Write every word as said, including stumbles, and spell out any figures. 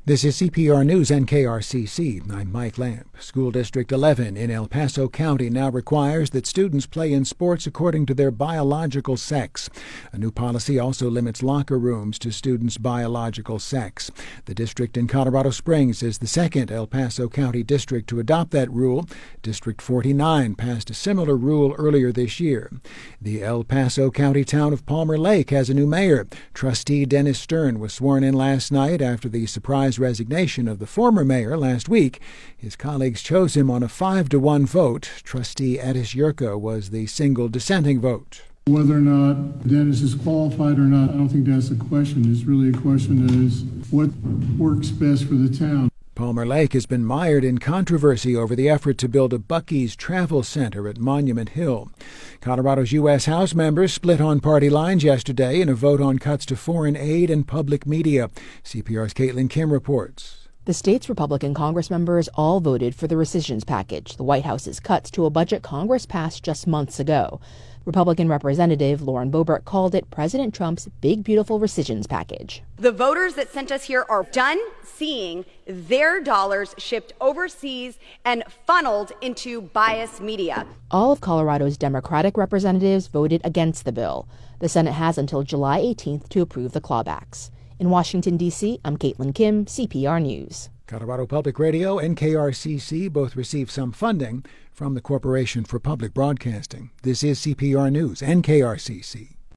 This is C P R News N K R C C. I'm Mike Lamp. School District eleven in El Paso County now requires that students play in sports according to their biological sex. A new policy also limits locker rooms to students' biological sex. The district in Colorado Springs is the second El Paso County district to adopt that rule. District forty-nine passed a similar rule earlier this year. The El Paso County town of Palmer Lake has a new mayor. Trustee Dennis Stern was sworn in last night after the surprise resignation of the former mayor last week. His colleagues chose him on a five to one vote. Trustee Addis Yurka was the single dissenting vote. Whether or not Dennis is qualified or not, I don't think that's a question. It's really a question is what works best for the town. Palmer Lake has been mired in controversy over the effort to build a Buc-ee's travel center at Monument Hill. Colorado's U S House members split on party lines yesterday in a vote on cuts to foreign aid and public media. C P R's Caitlin Kim reports. The state's Republican Congress members all voted for the rescissions package, the White House's cuts to a budget Congress passed just months ago. Republican Representative Lauren Boebert called it President Trump's big, beautiful rescissions package. The voters that sent us here are done seeing their dollars shipped overseas and funneled into biased media. All of Colorado's Democratic representatives voted against the bill. The Senate has until July eighteenth to approve the clawbacks. In Washington, D C, I'm Caitlin Kim, C P R News. Colorado Public Radio and K R C C both receive some funding from the Corporation for Public Broadcasting. This is C P R News and K R C C.